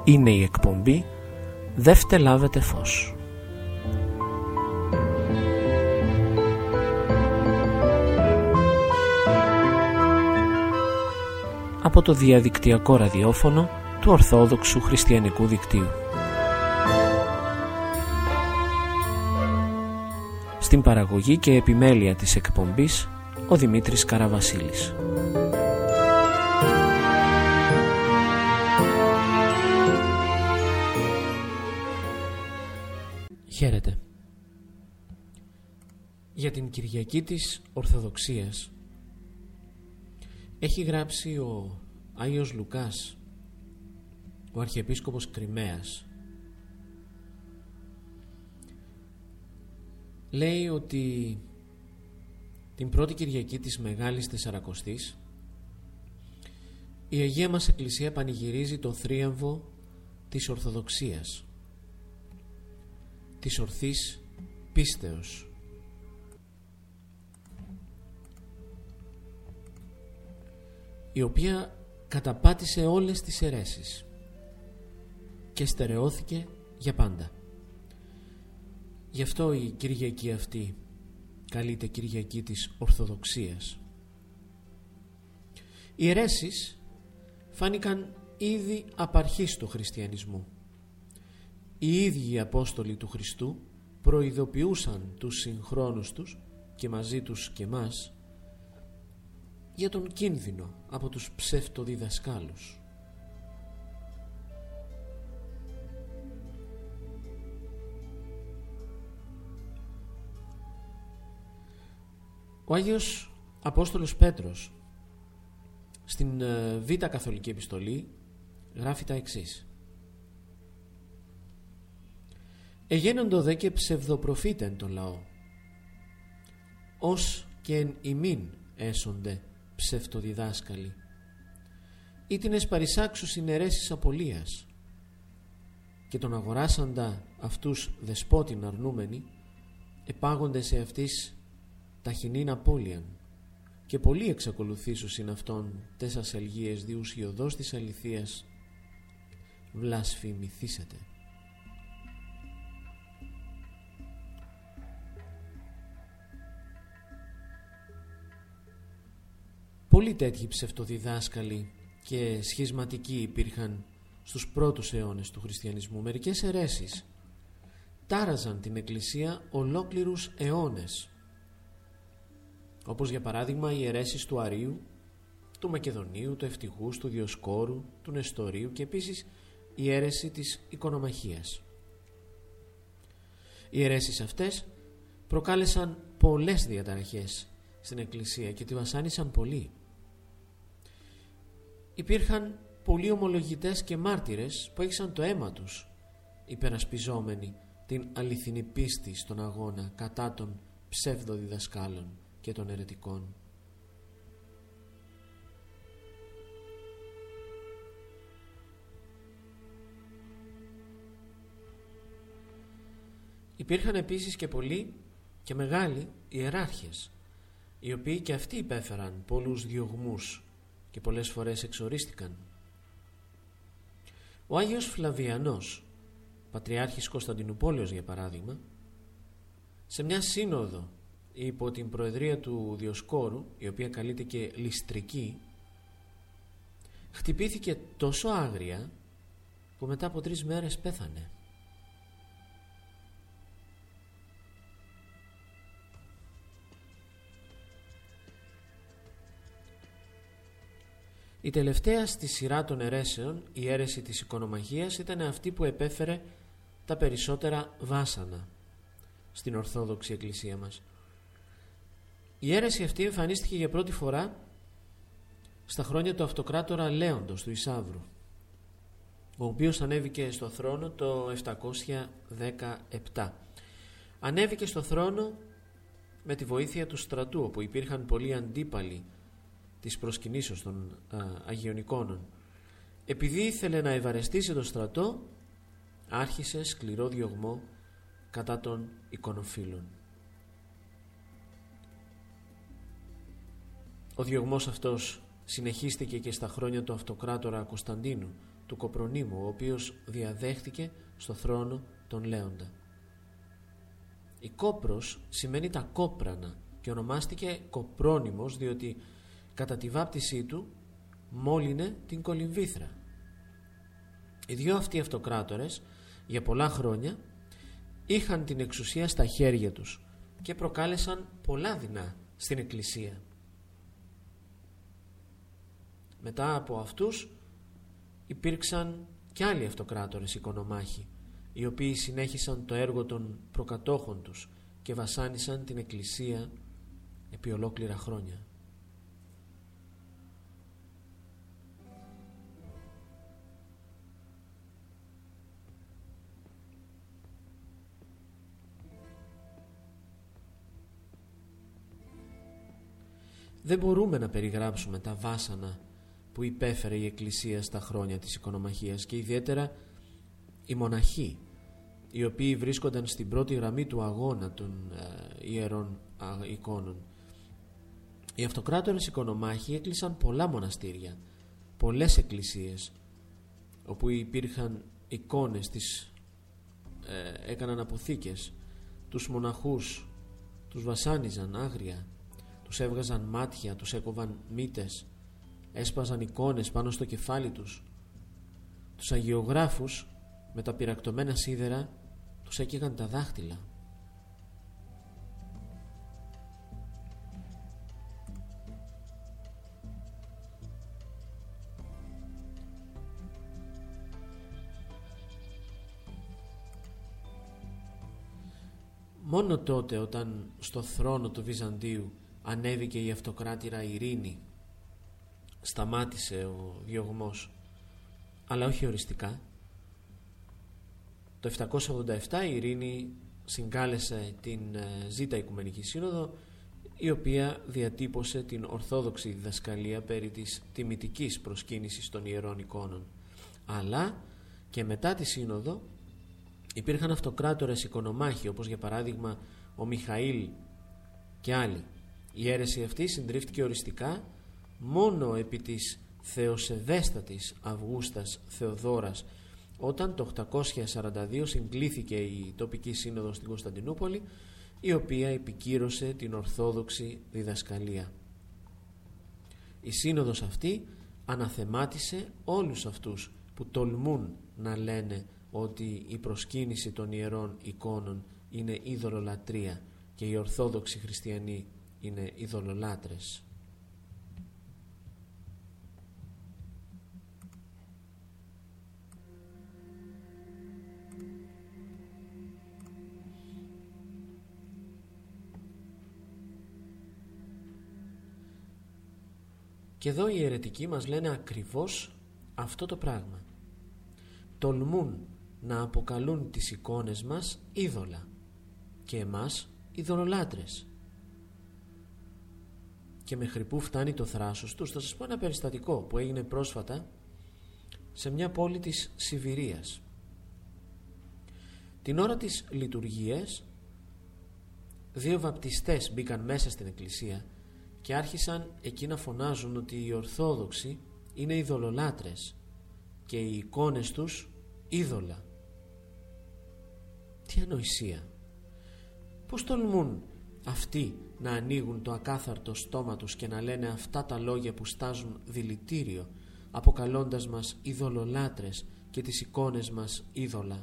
Είναι η εκπομπή «Δεύτε λάβετε φως». Από το διαδικτυακό ραδιόφωνο του Ορθόδοξου Χριστιανικού Δικτύου. Στην παραγωγή και επιμέλεια της εκπομπής ο Δημήτρης Καραβασίλης. Χαίρετε. Για την Κυριακή της Ορθοδοξίας έχει γράψει ο Άγιος Λουκάς, ο Αρχιεπίσκοπος Κριμαίας. Λέει ότι την πρώτη Κυριακή της Μεγάλης Τεσσαρακοστής η Αγία μας Εκκλησία πανηγυρίζει το θρίαμβο της Ορθοδοξίας, της ορθής πίστεως, η οποία καταπάτησε όλες τις αιρέσεις και στερεώθηκε για πάντα. Γι' αυτό η Κυριακή αυτή καλείται Κυριακή της Ορθοδοξίας. Οι αιρέσεις φάνηκαν ήδη απ' αρχής του χριστιανισμού. Οι ίδιοι οι Απόστολοι του Χριστού προειδοποιούσαν τους συγχρόνους τους και μαζί τους και μας για τον κίνδυνο από τους ψευτοδιδασκάλους. Ο Άγιος Απόστολος Πέτρος στην Β' Καθολική Επιστολή γράφει τα εξής: «Εγένοντο δε και ψευδοπροφήτεν το λαό, ως και εν ημίν έσονται ψευτοδιδάσκαλοι, ή την εσπαρισάξουσιν αιρέσεις απολίας, και τον αγοράσαντα αυτούς δεσπότην αρνούμενοι, επάγονται σε αυτής ταχυνήν απώλειαν, και πολλοί εξακολουθήσουσιν αυτόν τέσσας ελγίες διουσιοδός της αληθείας βλασφημηθήσετε». Πολλοί τέτοιοι ψευτοδιδάσκαλοι και σχισματικοί υπήρχαν στους πρώτους αιώνες του χριστιανισμού. Μερικές αιρέσεις τάραζαν την Εκκλησία ολόκληρους αιώνες, όπως για παράδειγμα οι αιρέσεις του Αρείου, του Μακεδονίου, του Ευτυχούς, του Διοσκόρου, του Νεστορίου και επίσης η αίρεση της Οικονομαχίας. Οι αιρέσεις αυτές προκάλεσαν πολλές διαταραχές στην Εκκλησία και τη βασάνισαν πολύ. Υπήρχαν πολλοί ομολογητές και μάρτυρες που έχισαν το αίμα τους υπερασπιζόμενοι την αληθινή πίστη στον αγώνα κατά των ψευδοδιδασκάλων και των αιρετικών. Υπήρχαν επίσης και πολλοί και μεγάλοι ιεράρχες, οι οποίοι και αυτοί υπέφεραν πολλούς διωγμούς και πολλές φορές εξορίστηκαν. Ο Άγιος Φλαβιανός, Πατριάρχης Κωνσταντινουπόλεως για παράδειγμα, σε μια σύνοδο υπό την προεδρία του Διοσκόρου, η οποία καλείται και ληστρική, χτυπήθηκε τόσο άγρια που μετά από 3 μέρες πέθανε. Η τελευταία στη σειρά των αιρέσεων, η αίρεση της Οικονομαχίας, ήταν αυτή που επέφερε τα περισσότερα βάσανα στην Ορθόδοξη Εκκλησία μας. Η αίρεση αυτή εμφανίστηκε για πρώτη φορά στα χρόνια του Αυτοκράτορα Λέοντος του Ισαύρου, ο οποίος ανέβηκε στο θρόνο το 717. Ανέβηκε στο θρόνο με τη βοήθεια του στρατού, όπου υπήρχαν πολλοί αντίπαλοι της προσκυνήσεως των Αγιονικόνων. Επειδή ήθελε να ευαρεστήσει το στρατό, άρχισε σκληρό διωγμό κατά των εικονοφίλων. Ο διωγμός αυτός συνεχίστηκε και στα χρόνια του Αυτοκράτορα Κωνσταντίνου, του Κοπρονίμου, ο οποίος διαδέχτηκε στο θρόνο τον Λέοντα. Η Κόπρος σημαίνει τα κόπρανα και ονομάστηκε Κοπρόνιμος διότι κατά τη βάπτισή του μόλυνε την Κολυμβήθρα. Οι δύο αυτοί αυτοκράτορες για πολλά χρόνια είχαν την εξουσία στα χέρια τους και προκάλεσαν πολλά δεινά στην Εκκλησία. Μετά από αυτούς υπήρξαν και άλλοι αυτοκράτορες οικονομάχοι, οι οποίοι συνέχισαν το έργο των προκατόχων τους και βασάνισαν την Εκκλησία επί ολόκληρα χρόνια. Δεν μπορούμε να περιγράψουμε τα βάσανα που υπέφερε η Εκκλησία στα χρόνια της οικονομαχίας και ιδιαίτερα οι μοναχοί, οι οποίοι βρίσκονταν στην πρώτη γραμμή του αγώνα των ιερών εικόνων. Οι αυτοκράτορες οικονομάχοι έκλεισαν πολλά μοναστήρια, πολλές εκκλησίες όπου υπήρχαν εικόνες, έκαναν αποθήκες, τους μοναχούς τους βασάνιζαν άγρια, τους έβγαζαν μάτια, τους έκοβαν μύτες, έσπαζαν εικόνες πάνω στο κεφάλι τους. Τους αγιογράφους με τα πυρακτωμένα σίδερα τους έκαιγαν τα δάχτυλα. Μόνο τότε όταν στο θρόνο του Βυζαντίου ανέβηκε η αυτοκράτηρα Ειρήνη σταμάτησε ο διωγμός, αλλά όχι οριστικά. Το 787 η Ειρήνη συγκάλεσε την Ζήτα Οικουμενική Σύνοδο, η οποία διατύπωσε την ορθόδοξη διδασκαλία περί της τιμητικής προσκύνησης των ιερών εικόνων. Αλλά και μετά τη Σύνοδο υπήρχαν αυτοκράτορες οικονομάχοι, όπως για παράδειγμα ο Μιχαήλ και άλλοι. Η αίρεση αυτή συντρίφτηκε οριστικά μόνο επί της θεοσεβέστατης Αυγούστας Θεοδόρας, όταν το 842 συγκλήθηκε η τοπική σύνοδος στην Κωνσταντινούπολη, η οποία επικύρωσε την ορθόδοξη διδασκαλία. Η σύνοδος αυτή αναθεμάτισε όλους αυτούς που τολμούν να λένε ότι η προσκύνηση των ιερών εικόνων είναι ειδωλολατρία και οι ορθόδοξοι χριστιανοί είναι ειδωλολάτρες. Και εδώ οι αιρετικοί μας λένε ακριβώς αυτό το πράγμα. Τολμούν να αποκαλούν τις εικόνες μας είδωλα και εμάς ειδωλολάτρες. Και μέχρι πού φτάνει το θράσος τους? Θα σας πω ένα περιστατικό που έγινε πρόσφατα σε μια πόλη της Σιβηρίας. Την ώρα της λειτουργίας δύο βαπτιστές μπήκαν μέσα στην εκκλησία και άρχισαν εκεί να φωνάζουν ότι οι Ορθόδοξοι είναι ειδωλολάτρες και οι εικόνες τους είδωλα. Τι ανοησία! Πώς τολμούν αυτοί να ανοίγουν το ακάθαρτο στόμα τους και να λένε αυτά τα λόγια που στάζουν δηλητήριο, αποκαλώντας μας ειδωλολάτρες και τις εικόνες μας είδωλα?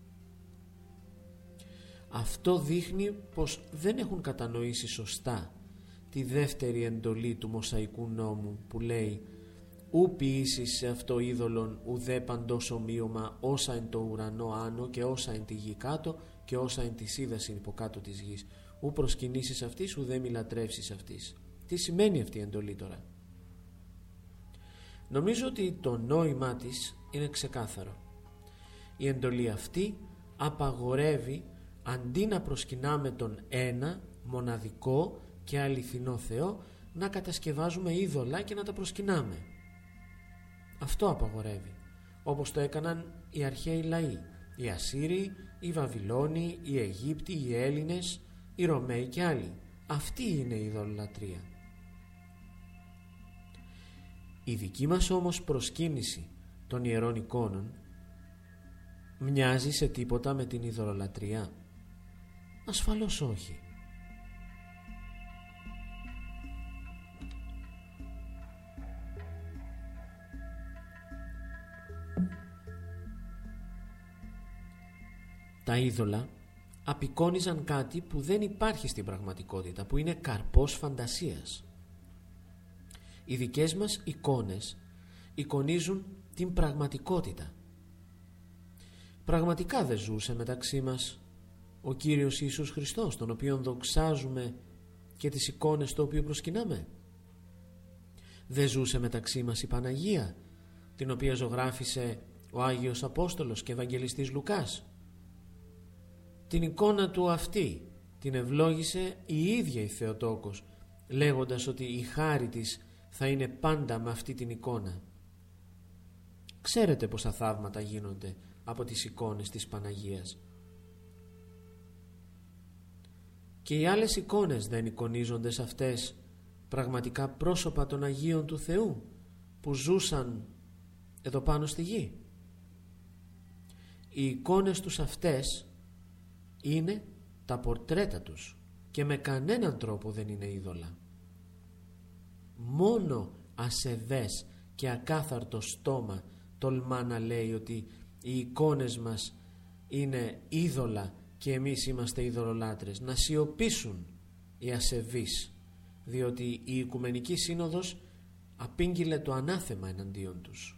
Αυτό δείχνει πως δεν έχουν κατανοήσει σωστά τη δεύτερη εντολή του Μωσαϊκού νόμου που λέει «Ου ποιήσεις σε αυτό είδωλον ουδέ παντός ομοίωμα όσα εν το ουρανό άνω και όσα εν τη γη κάτω και όσα εν της είδασιν υποκάτω της γης. Ου προσκυνήσεις αυτής ουδέ μη λατρεύσεις αυτής». Τι σημαίνει αυτή η εντολή τώρα? Νομίζω ότι το νόημά της είναι ξεκάθαρο. Η εντολή αυτή απαγορεύει αντί να προσκυνάμε τον ένα μοναδικό και αληθινό Θεό, να κατασκευάζουμε είδωλα και να τα προσκυνάμε. Αυτό απαγορεύει, όπως το έκαναν οι αρχαίοι λαοί, οι Ασσύριοι, οι Βαβυλώνιοι, οι Αιγύπτιοι, οι Έλληνες, οι Ρωμαίοι και άλλοι. Αυτή είναι η ειδωλολατρία. Η δική μας όμως προσκύνηση των ιερών εικόνων μοιάζει σε τίποτα με την ειδωλολατρία? Ασφαλώς όχι. Τα είδωλα απεικόνιζαν κάτι που δεν υπάρχει στην πραγματικότητα, που είναι καρπός φαντασίας. Οι δικές μας εικόνες εικονίζουν την πραγματικότητα. Πραγματικά δεν ζούσε μεταξύ μας ο Κύριος Ιησούς Χριστός, τον οποίον δοξάζουμε και τις εικόνες το οποίο προσκυνάμε? Δεν ζούσε μεταξύ μας η Παναγία, την οποία ζωγράφισε ο Άγιος Απόστολος και Ευαγγελιστής Λουκάς? Την εικόνα του αυτή την ευλόγησε η ίδια η Θεοτόκος, λέγοντας ότι η χάρη της θα είναι πάντα με αυτή την εικόνα. Ξέρετε πόσα θαύματα γίνονται από τις εικόνες της Παναγίας. Και οι άλλες εικόνες δεν εικονίζονται σε αυτές πραγματικά πρόσωπα των Αγίων του Θεού που ζούσαν εδώ πάνω στη γη? Οι εικόνες τους αυτές είναι τα πορτρέτα τους και με κανέναν τρόπο δεν είναι είδωλα. Μόνο ασεβές και ακάθαρτο στόμα τολμά να λέει ότι οι εικόνες μας είναι είδωλα και εμείς είμαστε ειδωλολάτρες. Να σιωπήσουν οι ασεβείς, διότι η Οικουμενική Σύνοδος απήγγειλε το ανάθεμα εναντίον τους.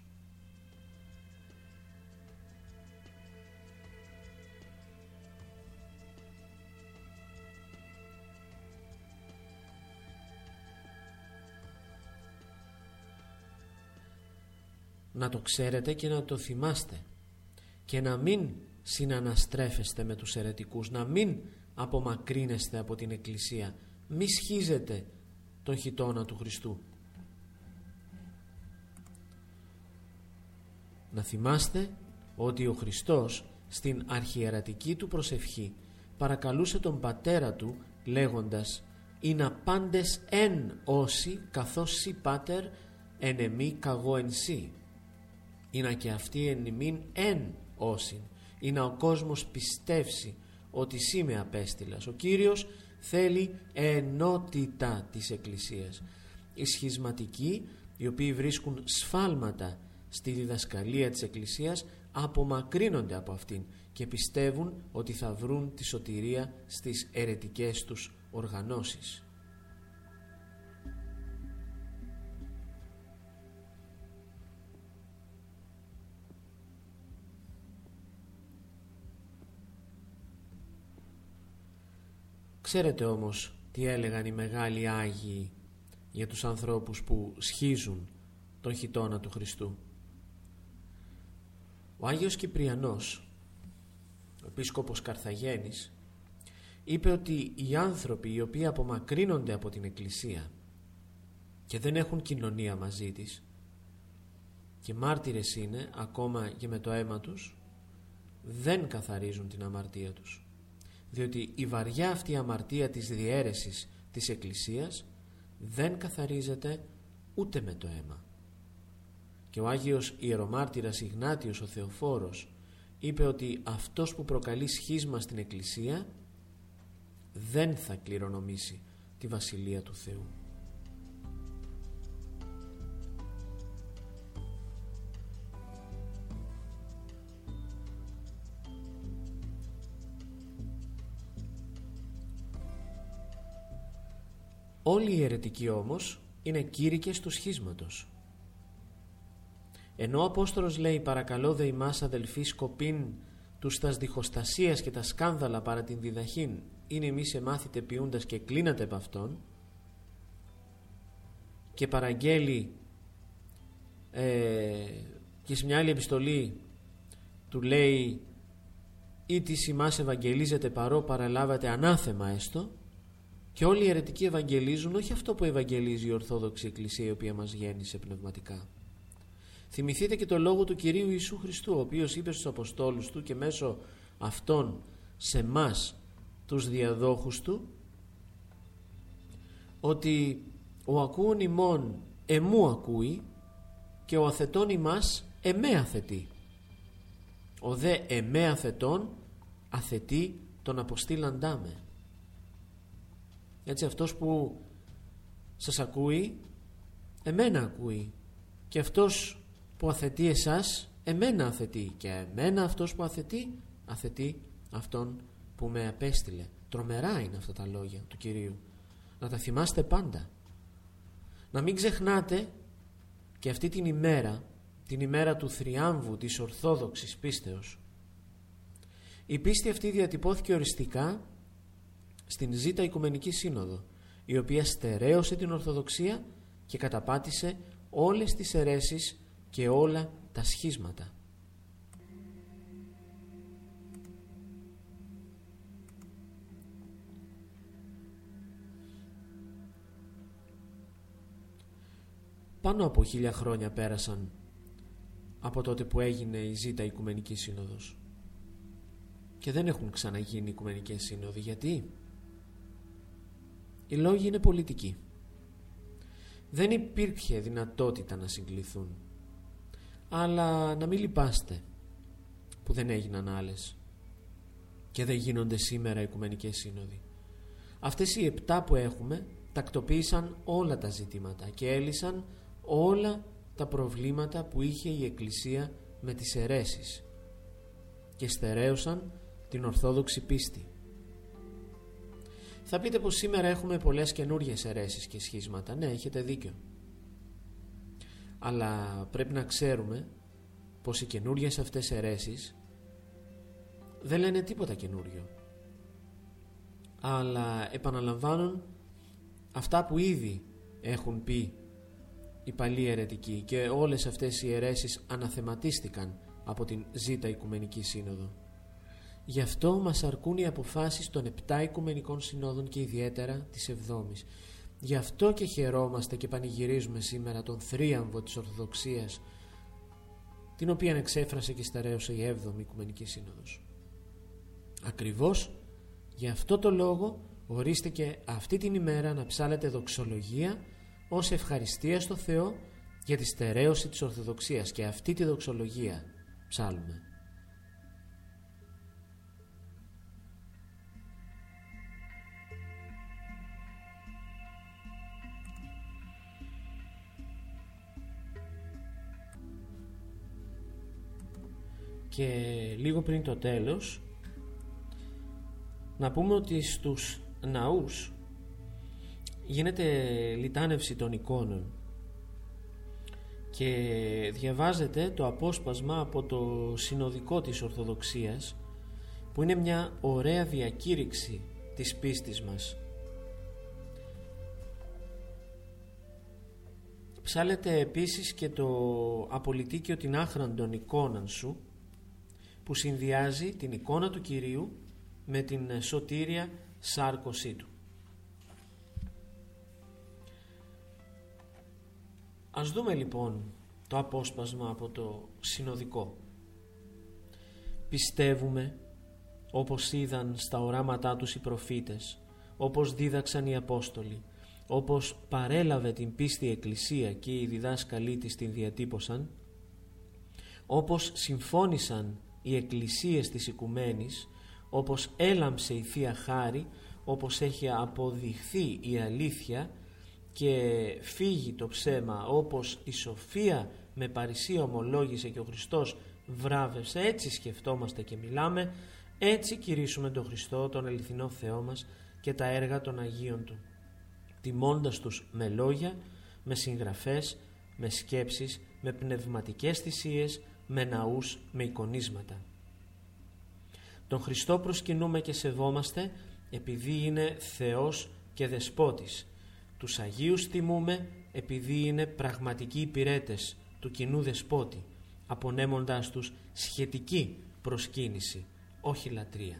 Να το ξέρετε και να το θυμάστε και να μην συναναστρέφεστε με τους αιρετικούς, να μην απομακρύνεστε από την Εκκλησία, μη σχίζετε τον χιτώνα του Χριστού. Να θυμάστε ότι ο Χριστός στην αρχιερατική του προσευχή παρακαλούσε τον Πατέρα του λέγοντας «Ινα πάντες εν όσοι καθώς σοι Πάτερ εν εμή καγώ εν σοι». Είναι και αυτοί εν ημίν εν όσοι. Είναι ο κόσμος πιστεύσει ότι σύ με απέστειλας. Ο Κύριος θέλει ενότητα της Εκκλησίας. Οι σχισματικοί, οι οποίοι βρίσκουν σφάλματα στη διδασκαλία της Εκκλησίας, απομακρύνονται από αυτήν και πιστεύουν ότι θα βρουν τη σωτηρία στις αιρετικές τους οργανώσεις. Ξέρετε όμως τι έλεγαν οι μεγάλοι Άγιοι για τους ανθρώπους που σχίζουν τον χιτώνα του Χριστού? Ο Άγιος Κυπριανός, ο επίσκοπος Καρθαγένης, είπε ότι οι άνθρωποι οι οποίοι απομακρύνονται από την Εκκλησία και δεν έχουν κοινωνία μαζί της και μάρτυρες είναι ακόμα και με το αίμα τους, δεν καθαρίζουν την αμαρτία τους, διότι η βαριά αυτή αμαρτία της διαίρεσης της Εκκλησίας δεν καθαρίζεται ούτε με το αίμα. Και ο Άγιος Ιερομάρτυρας Ιγνάτιος ο Θεοφόρος είπε ότι αυτός που προκαλεί σχίσμα στην Εκκλησία δεν θα κληρονομήσει τη Βασιλεία του Θεού. Όλοι οι αιρετικοί όμως είναι κήρυκες του σχίσματος. Ενώ ο Απόστολος λέει «Παρακαλώ δε ημάς αδελφοί σκοπήν τους τας διχοστασίας και τα σκάνδαλα παρά την διδαχήν, είναι εμείς εμάθητε ποιούντας και κλείνατε επ' αυτόν», και παραγγέλει και σε μια άλλη επιστολή του λέει «Ή της ημάς ευαγγελίζετε παρό παραλάβατε ανάθεμα έστω», και όλοι οι αιρετικοί ευαγγελίζουν όχι αυτό που ευαγγελίζει η Ορθόδοξη Εκκλησία, η οποία μας γέννησε πνευματικά. Θυμηθείτε και το λόγο του Κυρίου Ιησού Χριστού, ο οποίος είπε στους Αποστόλους του και μέσω αυτών σε μας τους διαδόχους του, ότι ο ακούων ημών εμού ακούει και ο αθετών ημάς εμέ αθετεί. Ο δε εμέ αθετών αθετεί τον αποστήλαντά με. Έτσι αυτός που σας ακούει, εμένα ακούει, και αυτός που αθετεί εσάς, εμένα αθετεί, και εμένα αυτός που αθετεί, αθετεί αυτόν που με απέστειλε. Τρομερά είναι αυτά τα λόγια του Κυρίου. Να τα θυμάστε πάντα. Να μην ξεχνάτε και αυτή την ημέρα του θριάμβου της Ορθόδοξης πίστεως. Η πίστη αυτή διατυπώθηκε οριστικά στην Ζήτα Οικουμενική Σύνοδο, η οποία στερέωσε την Ορθοδοξία και καταπάτησε όλες τις αιρέσεις και όλα τα σχίσματα. Πάνω από 1000 χρόνια πέρασαν από τότε που έγινε η Ζήτα Οικουμενική Σύνοδος και δεν έχουν ξαναγίνει Οικουμενικές Σύνοδοι. Γιατί? Οι λόγοι είναι πολιτικοί. Δεν υπήρχε δυνατότητα να συγκληθούν. Αλλά να μην λυπάστε που δεν έγιναν άλλες και δεν γίνονται σήμερα Οικουμενικές Σύνοδοι. Αυτές οι 7 που έχουμε τακτοποίησαν όλα τα ζητήματα και έλυσαν όλα τα προβλήματα που είχε η Εκκλησία με τις αιρέσεις και στερέωσαν την Ορθόδοξη πίστη. Θα πείτε πως σήμερα έχουμε πολλές καινούργιες αιρέσεις και σχίσματα. Ναι, έχετε δίκιο. Αλλά πρέπει να ξέρουμε πως οι καινούργιες αυτές αιρέσεις δεν λένε τίποτα καινούριο, αλλά επαναλαμβάνουν αυτά που ήδη έχουν πει οι παλιοί αιρετικοί, και όλες αυτές οι αιρέσεις αναθεματίστηκαν από την Ζήτα Οικουμενική Σύνοδο. Γι' αυτό μας αρκούν οι αποφάσεις των 7 Οικουμενικών Συνόδων και ιδιαίτερα της 7ης. Γι' αυτό και χαιρόμαστε και πανηγυρίζουμε σήμερα τον θρίαμβο της Ορθοδοξίας, την οποία εξέφρασε και στερέωσε η 7η Οικουμενική Σύνοδος. Ακριβώς γι' αυτό το λόγο ορίστηκε αυτή την ημέρα να ψάλετε δοξολογία ως ευχαριστία στο Θεό για τη στερέωση της Ορθοδοξίας, και αυτή τη δοξολογία ψάλουμε. Και λίγο πριν το τέλος να πούμε ότι στους ναούς γίνεται λιτάνευση των εικόνων και διαβάζεται το απόσπασμα από το συνοδικό της Ορθοδοξίας, που είναι μια ωραία διακήρυξη της πίστης μας. Ψάλεται επίσης και το απολυτίκιο την άχραντον εικόναν σου, που συνδυάζει την εικόνα του Κυρίου με την σωτήρια σάρκωσή του. Ας δούμε λοιπόν το απόσπασμα από το συνοδικό. Πιστεύουμε, όπως είδαν στα οράματά τους οι προφήτες, όπως δίδαξαν οι Απόστολοι, όπως παρέλαβε την πίστη η Εκκλησία και οι διδάσκαλοι της την διατύπωσαν, όπως συμφώνησαν οι εκκλησίες της οικουμένης, όπως έλαμψε η Θεία Χάρη, όπως έχει αποδειχθεί η αλήθεια και φύγει το ψέμα, όπως η σοφία με παρησία ομολόγησε και ο Χριστός βράβευσε. Έτσι σκεφτόμαστε και μιλάμε, έτσι κηρύσσουμε τον Χριστό, τον αληθινό Θεό μας και τα έργα των Αγίων Του, τιμώντας τους με λόγια, με συγγραφές, με σκέψεις, με πνευματικές θυσίες, με ναούς, με εικονίσματα. Τον Χριστό προσκυνούμε και σεβόμαστε επειδή είναι Θεός και Δεσπότης. Τους Αγίους τιμούμε επειδή είναι πραγματικοί υπηρέτες του κοινού Δεσπότη, απονέμοντάς τους σχετική προσκύνηση, όχι λατρεία.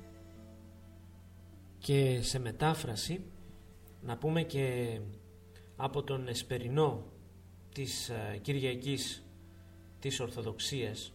Και σε μετάφραση να πούμε και από τον εσπερινό της Κυριακής της Ορθοδοξίας.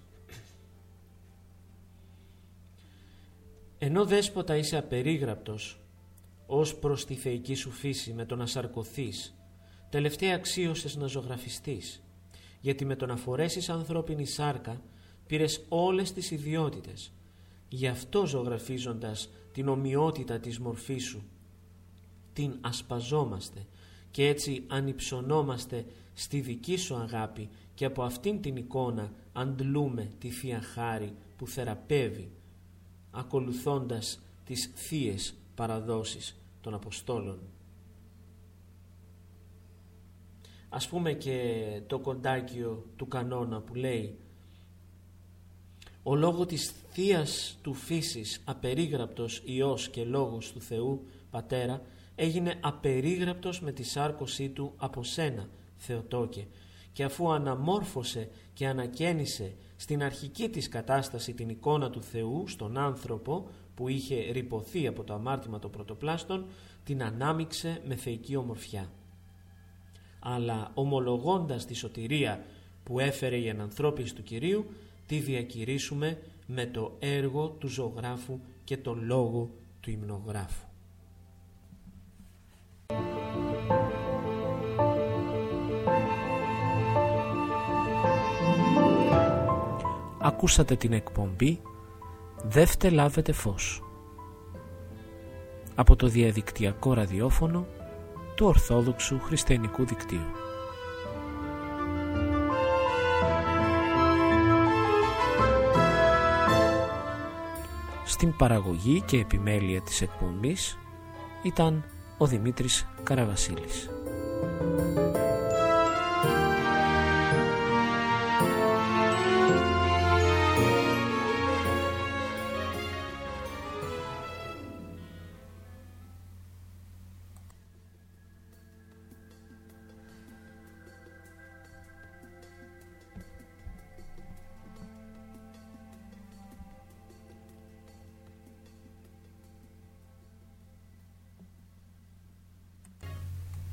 Ενώ δέσποτα είσαι απερίγραπτος ως προς τη θεϊκή σου φύση με το να σαρκωθείς, τελευταία αξίωσες να ζωγραφιστείς, γιατί με το να φορέσεις ανθρώπινη σάρκα πήρες όλες τις ιδιότητες. Γι' αυτό ζωγραφίζοντας την ομοιότητα της μορφής σου την ασπαζόμαστε και έτσι ανυψωνόμαστε στη δική σου αγάπη και από αυτήν την εικόνα αντλούμε τη Θεία Χάρη που θεραπεύει, ακολουθώντας τις θείες παραδόσεις των Αποστόλων. Ας πούμε και το κοντάκιο του κανόνα που λέει: «Ο λόγο της θείας του φύσης απερίγραπτος Υιός και Λόγος του Θεού Πατέρα έγινε απερίγραπτος με τη σάρκωσή του από σένα, Θεοτόκε, και αφού αναμόρφωσε και ανακαίνισε στην αρχική της κατάσταση την εικόνα του Θεού στον άνθρωπο που είχε ρυπωθεί από το αμάρτημα των πρωτοπλάστων, την ανάμειξε με θεϊκή ομορφιά. Αλλά ομολογώντας τη σωτηρία που έφερε η ενανθρώπιση του Κυρίου, τη διακηρύσουμε με το έργο του ζωγράφου και το λόγο του υμνογράφου». Ακούσατε την εκπομπή «Δεύτε λάβετε φως» από το διαδικτυακό ραδιόφωνο του Ορθόδοξου Χριστιανικού Δικτύου. Στην παραγωγή και επιμέλεια της εκπομπής ήταν ο Δημήτρης Καραβασίλης.